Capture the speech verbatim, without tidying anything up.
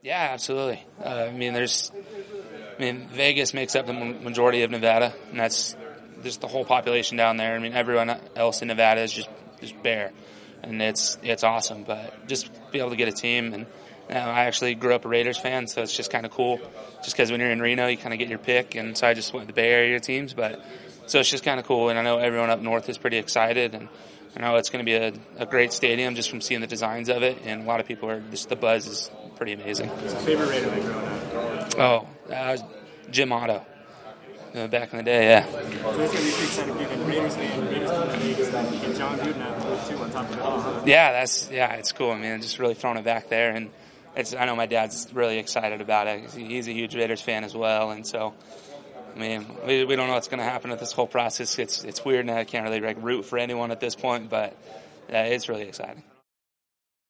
Yeah, absolutely. Uh, I mean, there's, I mean, Vegas makes up the majority of Nevada, and that's just the whole population down there. I mean, everyone else in Nevada is just just Bear, and it's it's awesome. But just be able to get a team, and you know, I actually grew up a Raiders fan, so it's just kind of cool. Just because when you're in Reno, you kind of get your pick, and so I just went with the Bay Area teams. But so it's just kind of cool, and I know everyone up north is pretty excited, and I know it's going to be a, a great stadium just from seeing the designs of it, and a lot of people are just the buzz is pretty amazing. What's your favorite Raider like growing up? Oh, uh, Jim Otto. Uh, back in the day, yeah. So it's going to be pretty exciting being a Raiders fan, Raiders fan in Vegas, and get John Gruden out of the two on top of it all, huh? Yeah, that's yeah, it's cool, man. Just really throwing it back there, and it's I know my dad's really excited about it. He's a huge Raiders fan as well, and so I mean, we, we don't know what's going to happen with this whole process. It's it's weird now. I can't really like root for anyone at this point, but uh, it's really exciting.